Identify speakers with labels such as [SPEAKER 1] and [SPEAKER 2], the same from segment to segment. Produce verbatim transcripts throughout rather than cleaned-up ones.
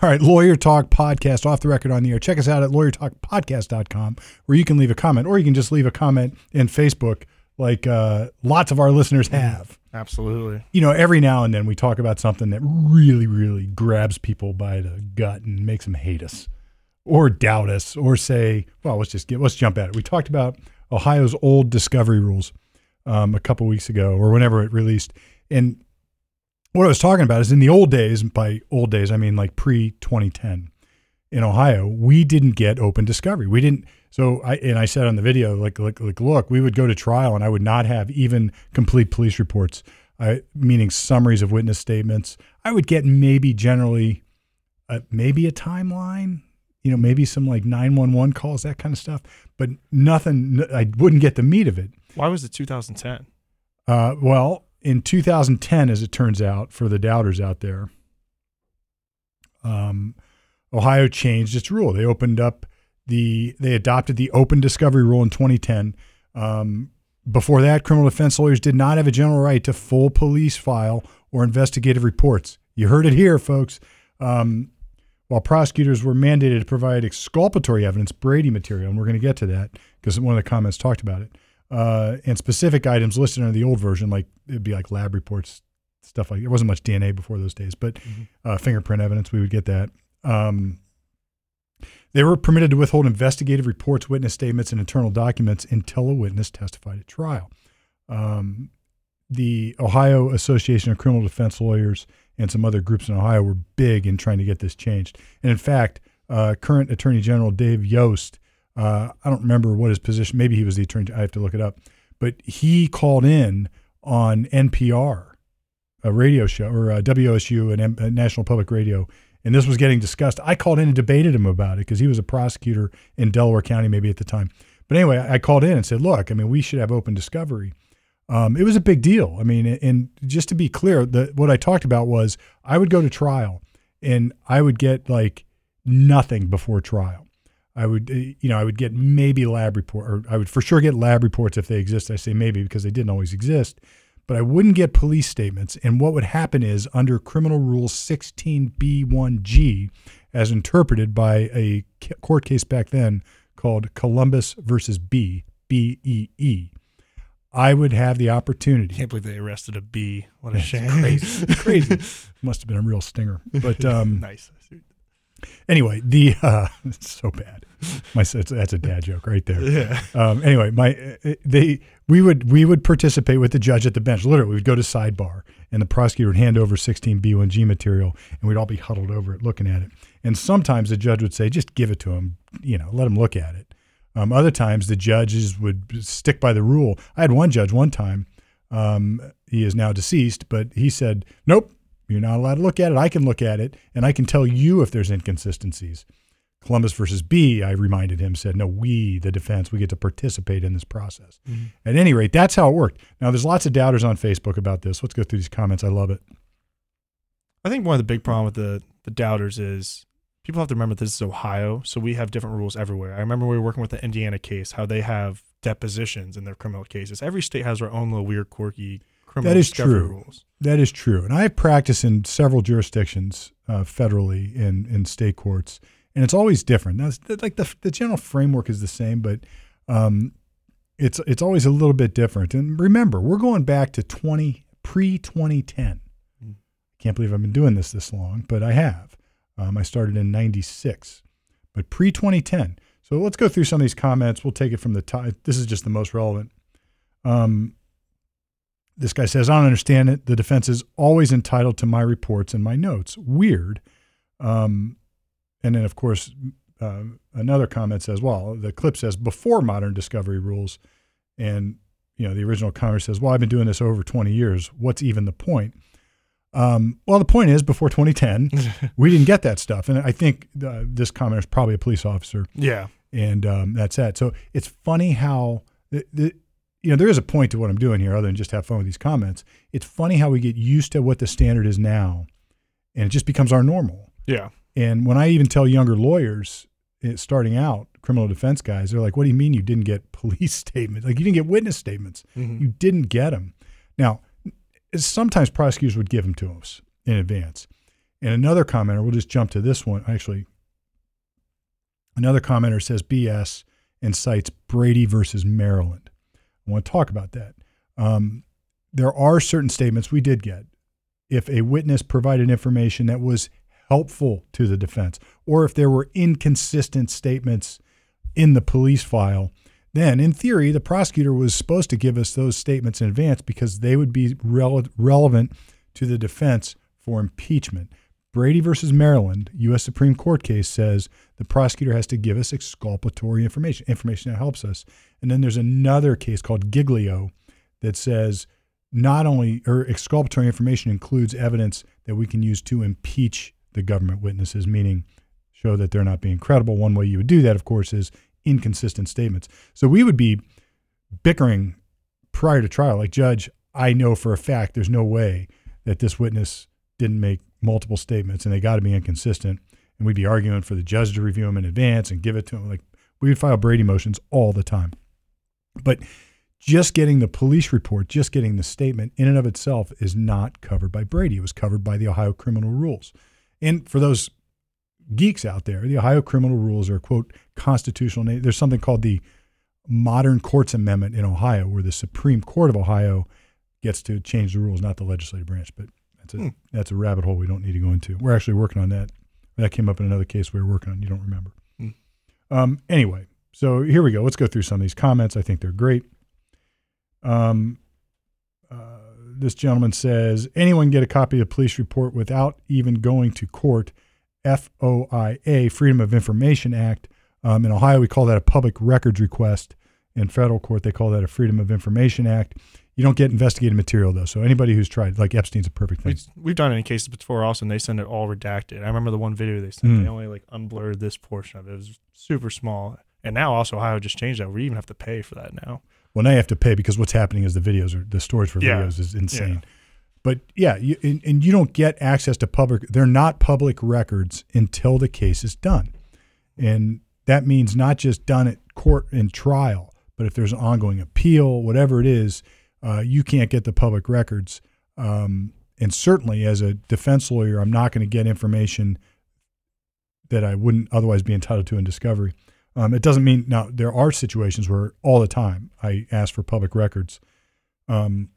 [SPEAKER 1] right, Lawyer Talk Podcast, Off the Record on the Air. Check us out at lawyer talk podcast dot com, where you can leave a comment, or you can just leave a comment in Facebook like uh, lots of our listeners have.
[SPEAKER 2] Absolutely.
[SPEAKER 1] You know, every now and then we talk about something that really, really grabs people by the gut and makes them hate us or doubt us or say, well, let's just get, let's jump at it. We talked about Ohio's old discovery rules um, a couple weeks ago or whenever it released. And what I was talking about is in the old days, by old days, I mean like pre twenty ten in Ohio, we didn't get open discovery. We didn't. So I, and I said on the video, like, like, like, look, we would go to trial and I would not have even complete police reports, I, meaning summaries of witness statements. I would get maybe generally, uh, maybe a timeline, you know, maybe some like nine one one calls, that kind of stuff, but nothing, I wouldn't get the meat of it.
[SPEAKER 2] Why was it two thousand ten?
[SPEAKER 1] Uh, well, in two thousand ten, as it turns out, for the doubters out there, um, Ohio changed its rule. They opened up the, they adopted the open discovery rule in twenty ten. Um, before that, criminal defense lawyers did not have a general right to full police file or investigative reports. You heard it here, folks. Um, while prosecutors were mandated to provide exculpatory evidence, Brady material, and we're going to get to that because one of the comments talked about it, uh, and specific items listed under the old version, like it'd be like lab reports, stuff like, there wasn't much D N A before those days, but mm-hmm. uh, fingerprint evidence, we would get that. Um, they were permitted to withhold investigative reports, witness statements, and internal documents until a witness testified at trial. Um, the Ohio Association of Criminal Defense Lawyers and some other groups in Ohio were big in trying to get this changed. And in fact, uh, current Attorney General Dave Yost, uh, I don't remember what his position, maybe he was the attorney, I have to look it up, but he called in on N P R, a radio show, or uh, W O S U, and M- National Public Radio, and this was getting discussed. I called in and debated him about it because he was a prosecutor in Delaware County maybe at the time. But anyway, I called in and said, look, I mean, we should have open discovery. Um, it was a big deal. I mean, and just to be clear, the, what I talked about was I would go to trial and I would get like nothing before trial. I would, you know, I would get maybe lab report, or I would for sure get lab reports if they exist. I say maybe because they didn't always exist, but I wouldn't get police statements. And what would happen is under Criminal Rule sixteen B one G, as interpreted by a court case back then called Columbus versus B, B E E, I would have the opportunity.
[SPEAKER 2] I can't believe they arrested a bee. What a shame.
[SPEAKER 1] Crazy. Crazy. Must have been a real stinger. But um,
[SPEAKER 2] nice.
[SPEAKER 1] Anyway, the uh, it's so bad. My that's, that's a dad joke right there.
[SPEAKER 2] Yeah.
[SPEAKER 1] Um, anyway, my they we would we would participate with the judge at the bench. Literally, we'd go to sidebar, and the prosecutor would hand over sixteen B one G material, and we'd all be huddled over it, looking at it. And sometimes the judge would say, "Just give it to him. You know, let him look at it." Um, other times the judges would stick by the rule. I had one judge one time. Um, he is now deceased, but he said, "Nope, you're not allowed to look at it. I can look at it, and I can tell you if there's inconsistencies." Columbus versus B, I reminded him, said, no, we, the defense, we get to participate in this process. Mm-hmm. At any rate, that's how it worked. Now, there's lots of doubters on Facebook about this. Let's go through these comments. I love it.
[SPEAKER 2] I think one of the big problems with the, the doubters is people have to remember this is Ohio, so we have different rules everywhere. I remember we were working with the Indiana case, how they have depositions in their criminal cases. Every state has their own little weird, quirky criminal
[SPEAKER 1] that is
[SPEAKER 2] discovery
[SPEAKER 1] true.
[SPEAKER 2] rules.
[SPEAKER 1] That is true. And I have practiced in several jurisdictions uh, federally in, in state courts, and it's always different. Now, it's like the the general framework is the same, but um, it's it's always a little bit different. And remember, we're going back to twenty pre twenty ten. Mm. Can't believe I've been doing this this long, but I have. Um, I started in ninety-six, but pre twenty ten. So let's go through some of these comments. We'll take it from the top. This is just the most relevant. Um, this guy says, I don't understand it. The defense is always entitled to my reports and my notes. Weird. Um, and then, of course, uh, another comment says, well, the clip says before modern discovery rules. And, you know, the original comment says, well, I've been doing this over twenty years. What's even the point? Um, well, the point is, before twenty ten, we didn't get that stuff. And I think uh, this commenter is probably a police officer.
[SPEAKER 2] Yeah.
[SPEAKER 1] And um, that's that. So it's funny how, the, the, you know, there is a point to what I'm doing here other than just have fun with these comments. It's funny how we get used to what the standard is now, and it just becomes our normal.
[SPEAKER 2] Yeah.
[SPEAKER 1] And when I even tell younger lawyers starting out, criminal defense guys, they're like, what do you mean you didn't get police statements? Like, you didn't get witness statements. Mm-hmm. You didn't get them. Now, sometimes prosecutors would give them to us in advance. And another commenter, we'll just jump to this one. Actually, another commenter says B S and cites Brady versus Maryland. I want to talk about that. Um, there are certain statements we did get. If a witness provided information that was helpful to the defense, or if there were inconsistent statements in the police file, then in theory, the prosecutor was supposed to give us those statements in advance because they would be rele- relevant to the defense for impeachment. Brady versus Maryland, U S Supreme Court case, says the prosecutor has to give us exculpatory information, information that helps us. And then there's another case called Giglio that says not only, or exculpatory information includes evidence that we can use to impeach the government witnesses, meaning show that they're not being credible. One way you would do that, of course, is inconsistent statements. So we would be bickering prior to trial, like, Judge, I know for a fact there's no way that this witness didn't make multiple statements and they got to be inconsistent. And we'd be arguing for the judge to review them in advance and give it to him. Like, we would file Brady motions all the time. But just getting the police report, just getting the statement in and of itself is not covered by Brady. It was covered by the Ohio criminal rules. And for those geeks out there, the Ohio criminal rules are, quote, constitutional. There's something called the Modern Courts Amendment in Ohio, where the Supreme Court of Ohio gets to change the rules, not the legislative branch. But that's a, hmm. that's a rabbit hole we don't need to go into. We're actually working on that. That came up in another case we were working on. You don't remember. Hmm. Um, anyway, so here we go. Let's go through some of these comments. I think they're great. Um, uh, this gentleman says, anyone get a copy of the police report without even going to court? F O I A, Freedom of Information Act. Um, in Ohio, we call that a public records request. In federal court, they call that a Freedom of Information Act. You don't get investigative material, though. So anybody who's tried, like Epstein's a perfect thing.
[SPEAKER 2] We've, we've done it in cases before also, and they send it all redacted. I remember the one video they sent, mm. they only like unblurred this portion of it. It was super small. And now also Ohio just changed that. We even have to pay for that now.
[SPEAKER 1] Well, now you have to pay because what's happening is the videos are the storage for
[SPEAKER 2] yeah.
[SPEAKER 1] videos is insane.
[SPEAKER 2] Yeah.
[SPEAKER 1] But yeah, you, and, and you don't get access to public. They're not public records until the case is done, and that means not just done at court and trial, but if there's an ongoing appeal, whatever it is, uh, you can't get the public records. Um, and certainly, as a defense lawyer, I'm not going to get information that I wouldn't otherwise be entitled to in discovery. Um, it doesn't mean now there are situations where all the time I ask for public records. Um,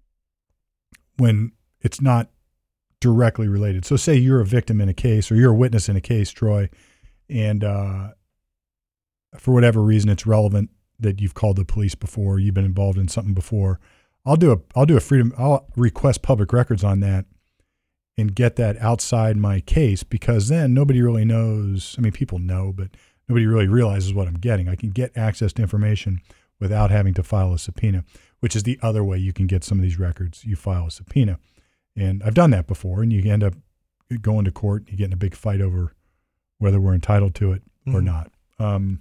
[SPEAKER 1] when it's not directly related. So say you're a victim in a case or you're a witness in a case, Troy, and uh, for whatever reason it's relevant that you've called the police before, you've been involved in something before. I'll do a I'll do a freedom I'll request public records on that and get that outside my case, because then nobody really knows. I mean, people know, but nobody really realizes what I'm getting. I can get access to information without having to file a subpoena, which is the other way you can get some of these records. You file a subpoena. And I've done that before, and you end up going to court, you get in a big fight over whether we're entitled to it or mm-hmm. not. Um,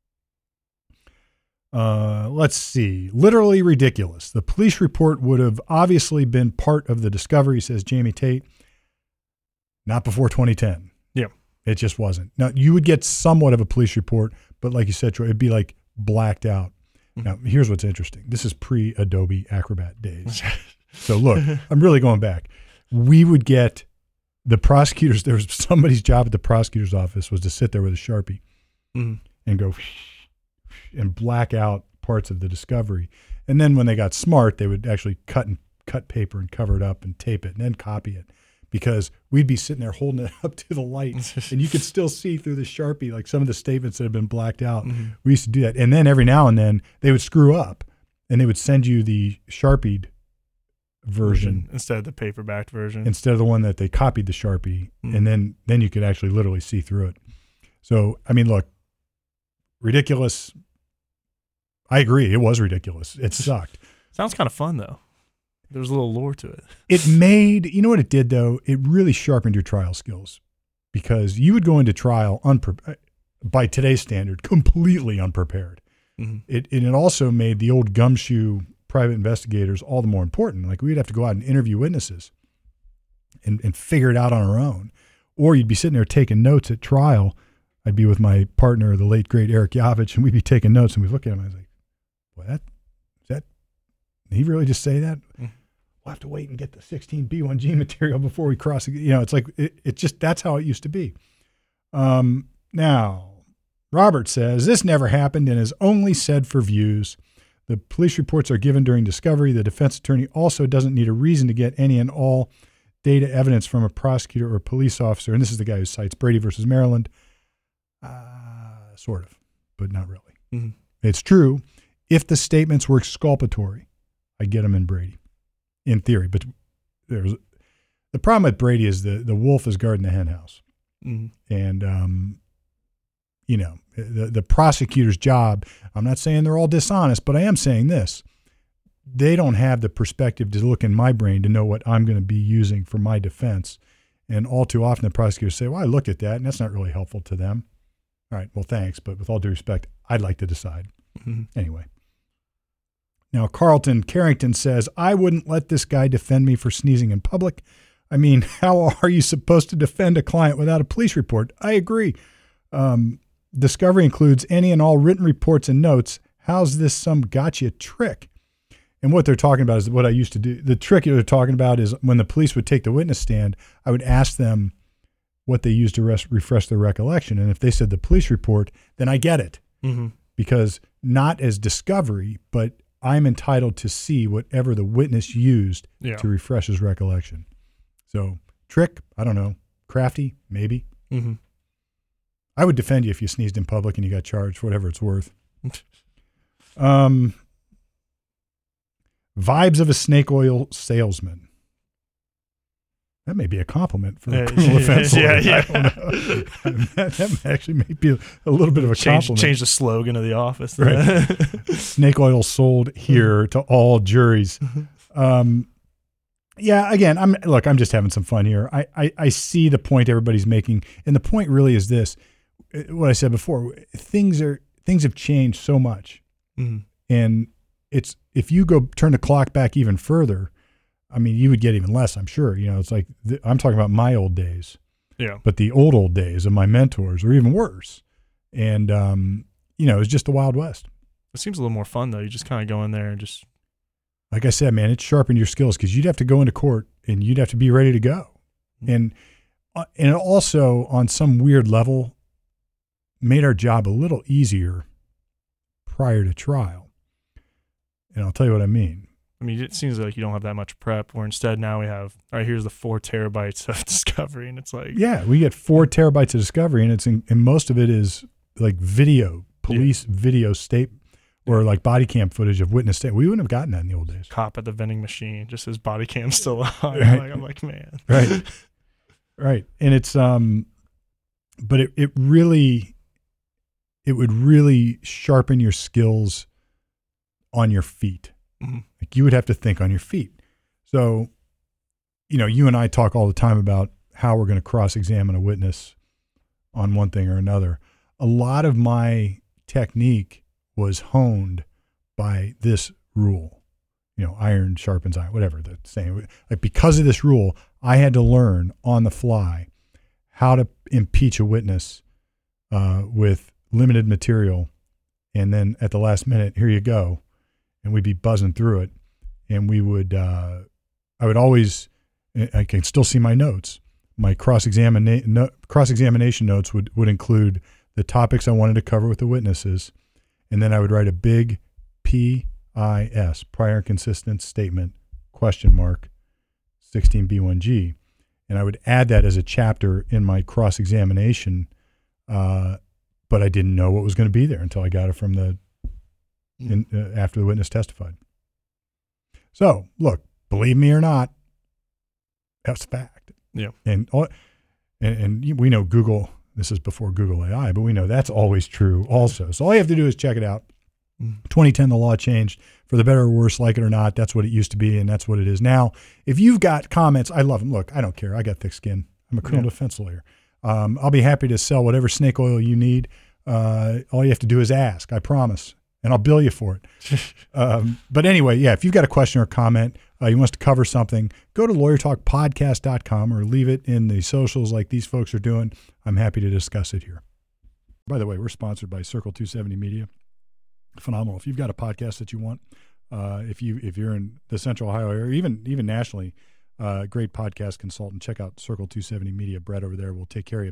[SPEAKER 1] uh, let's see. Literally ridiculous. The police report would have obviously been part of the discovery, says Jamie Tate. Not before twenty ten.
[SPEAKER 2] Yeah.
[SPEAKER 1] It just wasn't. Now, you would get somewhat of a police report, but like you said, Troy, it'd be like blacked out. Mm-hmm. Now, here's what's interesting. This is pre-Adobe Acrobat days. So look, I'm really going back. We would get the prosecutors. There was somebody's job at the prosecutor's office was to sit there with a Sharpie mm-hmm. and go and black out parts of the discovery. And then when they got smart, they would actually cut and cut paper and cover it up and tape it and then copy it, because we'd be sitting there holding it up to the light and you could still see through the Sharpie, like some of the statements that had been blacked out. Mm-hmm. We used to do that. And then every now and then they would screw up and they would send you the Sharpied version
[SPEAKER 2] instead of the paperback version,
[SPEAKER 1] instead of the one that they copied the Sharpie. Mm-hmm. And then, then you could actually literally see through it. So, I mean, look, ridiculous. I agree. It was ridiculous. It sucked.
[SPEAKER 2] Sounds kind of fun though. There was a little lore to it.
[SPEAKER 1] It made, you know what it did though? It really sharpened your trial skills, because you would go into trial unpre- by today's standard, completely unprepared. Mm-hmm. It, and it also made the old gumshoe private investigators all the more important. Like, we'd have to go out and interview witnesses and, and figure it out on our own. Or you'd be sitting there taking notes at trial. I'd be with my partner, the late great Eric Yavich, and we'd be taking notes, and we'd look at him. I was like, "What? Is that? Did he really just say that?" Mm. we'll have to wait and get the sixteen B one G material before we cross. You know, it's like, it, it just, that's how it used to be. Um, now, Robert says, this never happened and is only said for views. The police reports are given during discovery. The defense attorney also doesn't need a reason to get any and all data evidence from a prosecutor or police officer. And this is the guy who cites Brady versus Maryland. Uh, sort of, but not really.
[SPEAKER 2] Mm-hmm.
[SPEAKER 1] It's true. If the statements were exculpatory, I'd get them in Brady, in theory. But there's the problem with Brady is the, the wolf is guarding the hen house.
[SPEAKER 2] Mm-hmm.
[SPEAKER 1] And, um, you know, the, the prosecutor's job, I'm not saying they're all dishonest, but I am saying this. They don't have the perspective to look in my brain to know what I'm going to be using for my defense. And all too often the prosecutors say, well, I looked at that and that's not really helpful to them. All right, well, thanks. But with all due respect, I'd like to decide.
[SPEAKER 2] Mm-hmm.
[SPEAKER 1] Anyway. Now, Carlton Carrington says, I wouldn't let this guy defend me for sneezing in public. I mean, how are you supposed to defend a client without a police report? I agree. Um, discovery includes any and all written reports and notes. How's this some gotcha trick? And what they're talking about is what I used to do. The trick they're talking about is when the police would take the witness stand, I would ask them what they used to rest, refresh their recollection. And if they said the police report, then I get it.
[SPEAKER 2] Mm-hmm.
[SPEAKER 1] Because not as discovery, but I'm entitled to see whatever the witness used
[SPEAKER 2] yeah.
[SPEAKER 1] to refresh his recollection. So trick, I don't know. Crafty, maybe.
[SPEAKER 2] Mm-hmm.
[SPEAKER 1] I would defend you if you sneezed in public and you got charged, whatever it's worth. um, vibes of a snake oil salesman. That may be a compliment for a criminal offense lawyer.
[SPEAKER 2] Yeah, yeah.
[SPEAKER 1] I don't know. that, that actually may be a, a little bit of a
[SPEAKER 2] change,
[SPEAKER 1] compliment.
[SPEAKER 2] change the slogan of the office.
[SPEAKER 1] Right. Snake oil sold here to all juries. Um, yeah, again, I'm look, I'm just having some fun here. I, I, I see the point everybody's making. And the point really is this, what I said before, things are things have changed so much.
[SPEAKER 2] Mm-hmm.
[SPEAKER 1] And it's if you go turn the clock back even further, I mean, you would get even less, I'm sure. You know, it's like, th- I'm talking about my old days.
[SPEAKER 2] Yeah.
[SPEAKER 1] But the old, old days of my mentors were even worse. And, um, you know, it was just the Wild West.
[SPEAKER 2] It seems a little more fun, though. You just kind of go in there and just.
[SPEAKER 1] Like I said, man, it sharpened your skills because you'd have to go into court and you'd have to be ready to go. Mm-hmm. And, uh, and it also, on some weird level, made our job a little easier prior to trial. And I'll tell you what I mean.
[SPEAKER 2] I mean, it seems like you don't have that much prep, where instead now we have, all right, here's the four terabytes of discovery, and it's like.
[SPEAKER 1] Yeah, we get four terabytes of discovery, and it's in, and most of it is like video, police yeah. video state, or yeah. like body cam footage of witness state. We wouldn't have gotten that in the old days.
[SPEAKER 2] Cop at the vending machine, just his body cam still on.
[SPEAKER 1] Right.
[SPEAKER 2] I'm, like, I'm like, man.
[SPEAKER 1] Right. Right. And it's, um, but it, it really, it would really sharpen your skills on your feet.
[SPEAKER 2] Mm-hmm.
[SPEAKER 1] Like you would have to think on your feet. So, you know, you and I talk all the time about how we're going to cross-examine a witness on one thing or another. A lot of my technique was honed by this rule. You know, iron sharpens iron, whatever the saying. Like because of this rule, I had to learn on the fly how to impeach a witness uh, with limited material. And then at the last minute, here you go. And we'd be buzzing through it. And we would, uh, I would always, I can still see my notes. My cross-examina- no, cross-examination notes would, would include the topics I wanted to cover with the witnesses. And then I would write a big P I S, prior consistent statement, question mark, sixteen B one G. And I would add that as a chapter in my cross-examination, uh, but I didn't know what was going to be there until I got it from the, in, uh, after the witness testified. So, look, believe me or not, that's fact.
[SPEAKER 2] Yeah. And,
[SPEAKER 1] and and we know Google, this is before Google A I, but we know that's always true also. So all you have to do is check it out. Mm. twenty ten, the law changed for the better or worse, like it or not. That's what it used to be, and that's what it is now. If you've got comments, I love them. Look, I don't care. I got thick skin. I'm a criminal yeah. defense lawyer. Um, I'll be happy to sell whatever snake oil you need. Uh, all you have to do is ask, I promise. And I'll bill you for it. um, but anyway, yeah, if you've got a question or comment, uh, you want us to cover something, go to lawyer talk podcast dot com or leave it in the socials like these folks are doing. I'm happy to discuss it here. By the way, we're sponsored by Circle two seventy Media. Phenomenal. If you've got a podcast that you want Uh, if you if you're in the Central Ohio area, or even even nationally, uh, great podcast consultant. Check out Circle two seventy Media. Brett over there will take care of you.